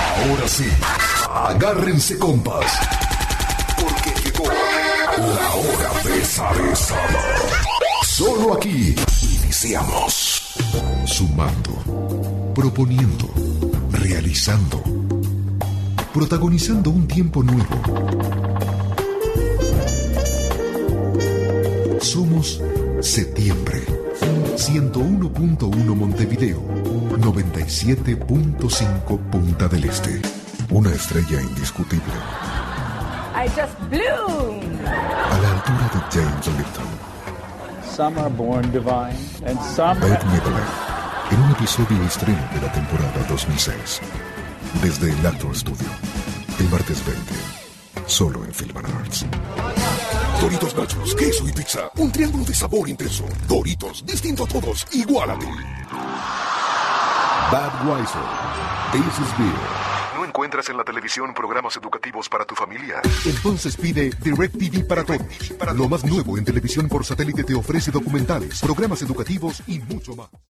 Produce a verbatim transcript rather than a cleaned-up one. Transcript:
Ahora sí, agárrense compas, porque llegó la hora de esa besada. Solo aquí iniciamos. Sumando, proponiendo, realizando, protagonizando un tiempo nuevo. Somos Septiembre. ciento uno punto uno Montevideo, noventa y siete punto cinco Punta del Este. Una estrella indiscutible. I just bloomed. A la altura de James Lipton. Some are born divine and some... Bette Midler, en un episodio estreno de la temporada dos mil seis. Desde el Actor Studio, el martes veinte, solo en Film and Arts. Doritos nachos, queso y pizza. Un triángulo de sabor intenso. Doritos, distinto a todos, igual a ti. Budweiser, This is Beer. ¿No encuentras en la televisión programas educativos para tu familia? Entonces pide DirecTV para todos. Lo más nuevo en televisión por satélite te ofrece documentales, programas educativos y mucho más.